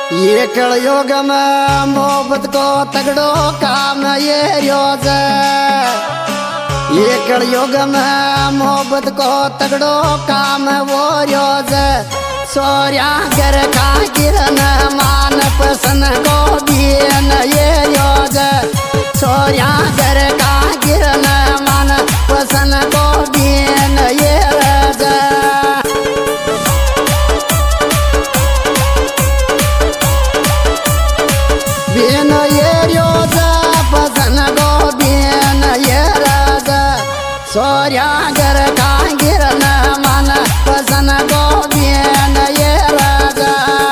ये कलयुग में मोहब्बत को तगड़ो काम ये रोज। ये कलयुग में मोहब्बत को तगड़ो काम वो रोज। सोर्या घर का किरण मान पसन को बीन ये रोज। सोर्या घर का किरण मान पसन को बीन ये रोज। बीन ये रोज पसन को बीन ये रोज। सोर्या घर का किरण मान पसन को बीन ये रोज।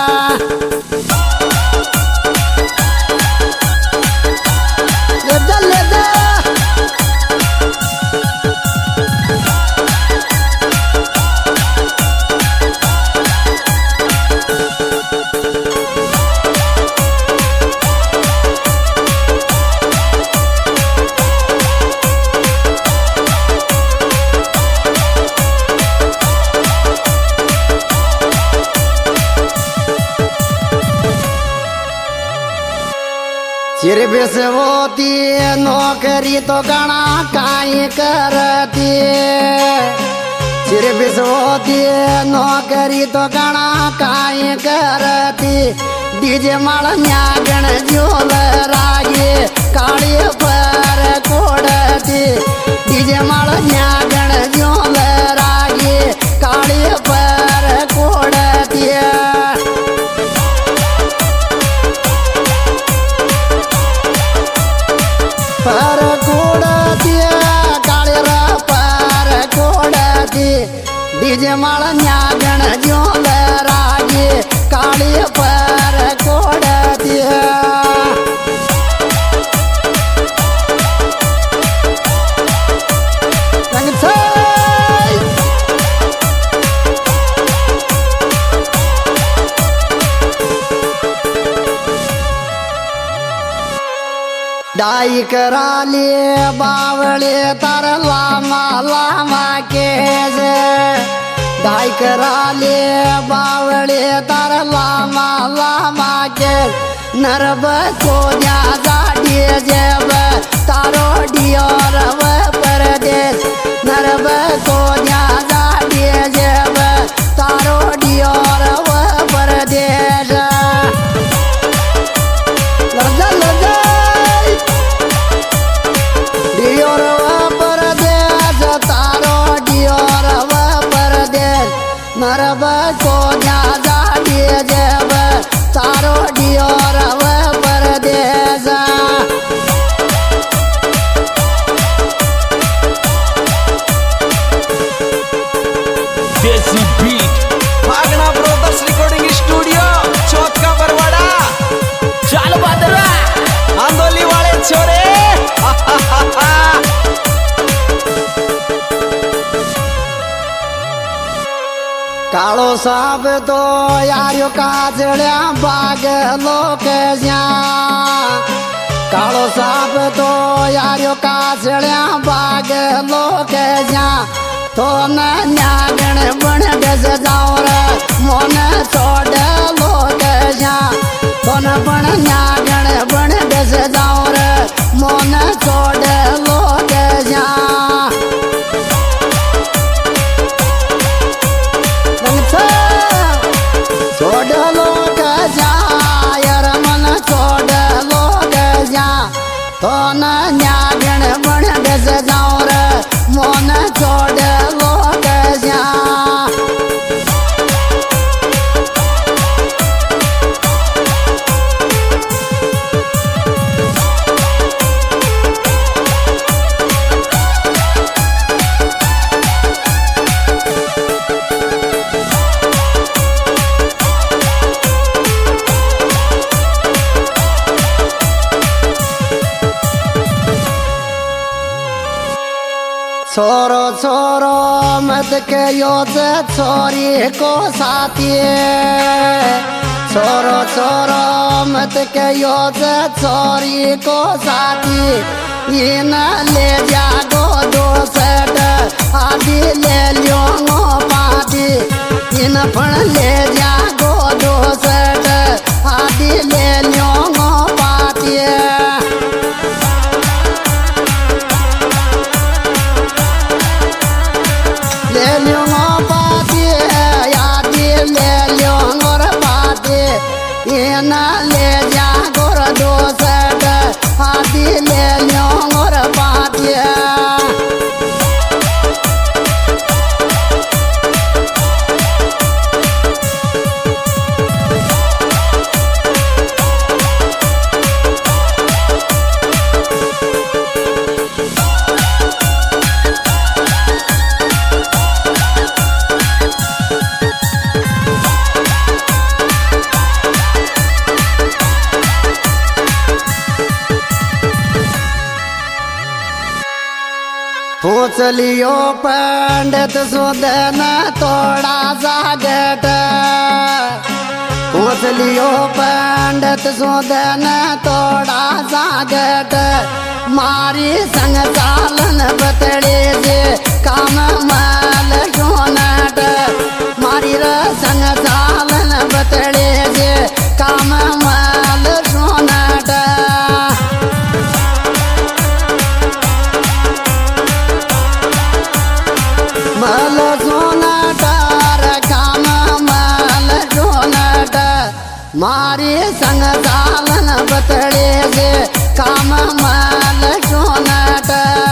सिर होती नौकरी तो गणा काई करती। सिर होती नौकरी तो गणा काई करती। डीजे माल न्यागण जोल रागे काली पर कोड़ती। डीजे माल न्यागण जोल रागे काली पर कोड़ती। पर कोड़ती काली पर कोड़ती। डीजे माल न्यागण जोल रागे काली पर कोड़ती। डाई करा लिए बावले तर लामा लामा के जे। डाई करा लिए बावले तर लामा लामा के। नरब को जा जाडिए जेब तारो डियोर व परदेश। नरब को जा जाडिए जेब तारो डियोर व परदेश। लजा लजा डियोर व परदेश तारो डियोर व परदेश। नरब को जा जाडिए जेब तारो डियोर व परदेश। देसी बीट भागना ब्रोदर्स रिकॉर्डिंग स्टूडियो चौथ का बरवाड़ा। चाल बादरा आंदोली वाले छोरे। कालो साहब तो यारियों काजड़िया बाग लोक जा। कालो साहब तो यारियों काजड़िया बाग लोक जा। तो न न्यागण बन गज जाओ रे मोन छोड़ लोक जा। तो न बन न्यागण बन गज जाओ रे मोन छोड़ लोक जा। छोड़ लोग जा यार मन छोड़ लोग जा। तो न न्यागण बन गज जाओ रे मोन छोड़ लोग जा। छोरो छोरो मत के योज छोरी को साथी। छोरो छोरो मत के योज छोरी को साथी। ये न ले जागो दो सेट आदि ले लियो नो पाती। इन फण ले जागो दो सेट आदि ये न ले जा गोर दोसट आदि ले लो गोर पातिया पूछ लियो पंडित सुदन थोड़ा जागट पूछ लियो पंडित सुदन थोड़ा जागट मारी संग चालन बतड़े जे काम माल सोनट मारी र संग चालन बतड़े जे काम माल सोनट मल सोनट काम मल सोनट मारी संग चालन बतड़े जे काम मल सोनट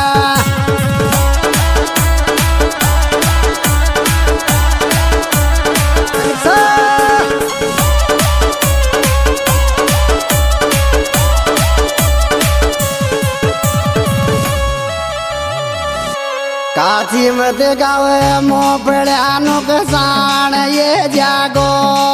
काची मत गावे मोपड़िया नुकसान ये जागो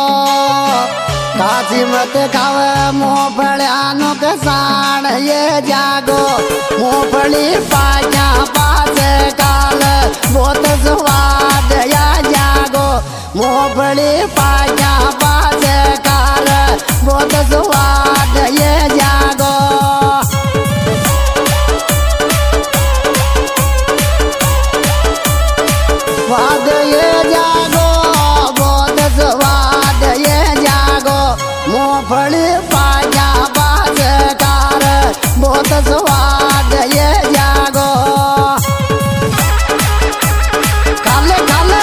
काची मत गावे मोपड़िया नुकसान ये जागो मोपड़ी पाया पास काल बहुत स्वाद या जागो मोपड़ी पाया पास काल बहुत स्वाद ये जागो स्वाद ये जागो बहुत स्वाद ये जागो मूंगफली पाया बाजकार बहुत स्वाद ये जागो काले काले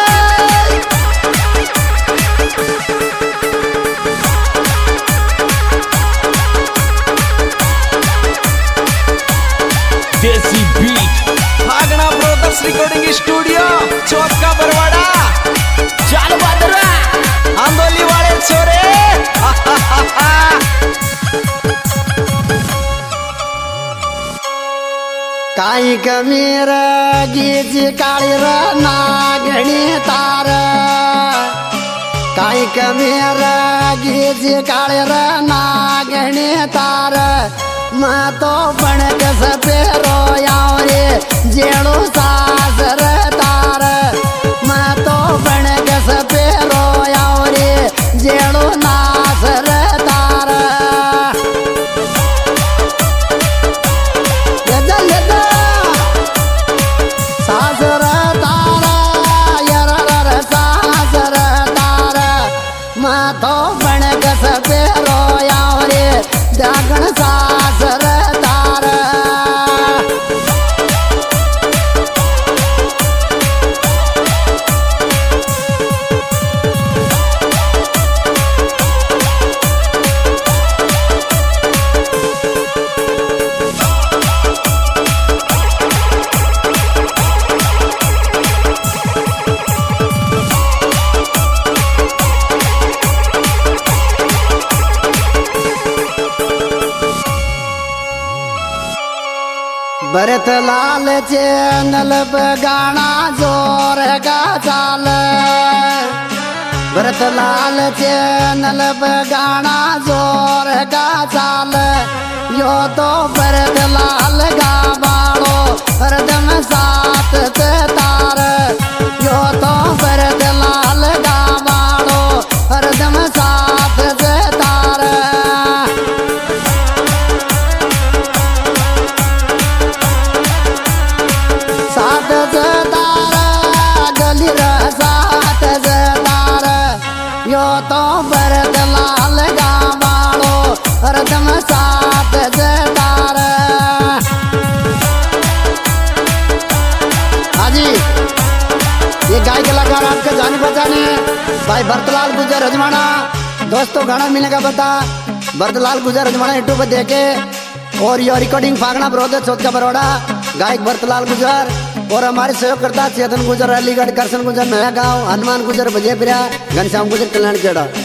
देसी बीट भागना ब्रोदर्स रिकॉर्डिंग स्टूडियो चौक का बरवाड़ा चाल बादरा आंदोली वाले छोरे काई कमीर गीजी काली र नागणी तार काई कमीर गीजी काली र नागणी तार मैं तो बनक सपेरो यावरे जेड़ो सासर तार मैं तो बनक सपेरो यावरे जेड़ो नासर तार यदा यदा सासर तार यरर सासर तार मैं तो बनक सपेरो यावरे जागण सासर तार भरत लाल चैनल पे गाना जोर का चाल भरत लाल चैनल पे गाना जोर का चाल यो तो भरत लाल गा बाड़ो हरदम साथ ते तार यो तो भरत लाल गा बाड़ो हरदम साथ ते तार साथ जदार गली र साथ जदार यो तो भरत लाल गा बाड़ो हरदम साथ जदार हाजी ये गाय कलाकार आपके जाने पहचाने भाई भरतलाल गुजर हजमाना दोस्तों गाना मिलेगा बता भरतलाल गुजर अजमाना यूट्यूब पर देखे। और ये रिकॉर्डिंग फागना ब्रोदर चौथ का बरोड़ा, गायक भरतलाल गुजर और हमारे सहयोगकर्ता चेतन गुजर, अलीगढ़, करसन गुजर, नया गांव, हनुमान गुजर, बजे फिरा, घनश्याम गुजर, कल्याण केड़ा।